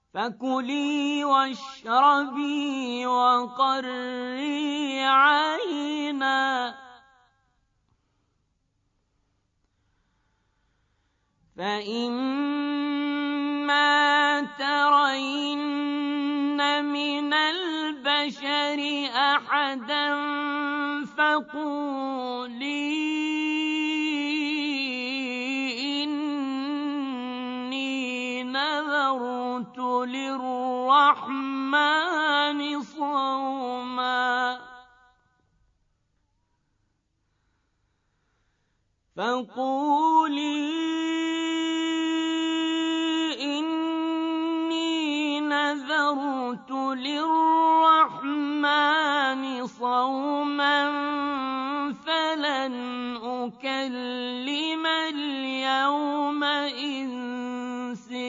فكلي واشربي وقري عينا فإما ترين من البشر أحدا فقولي إني نذرت للرحمن صوما فلن أكلم اليوم إنسيا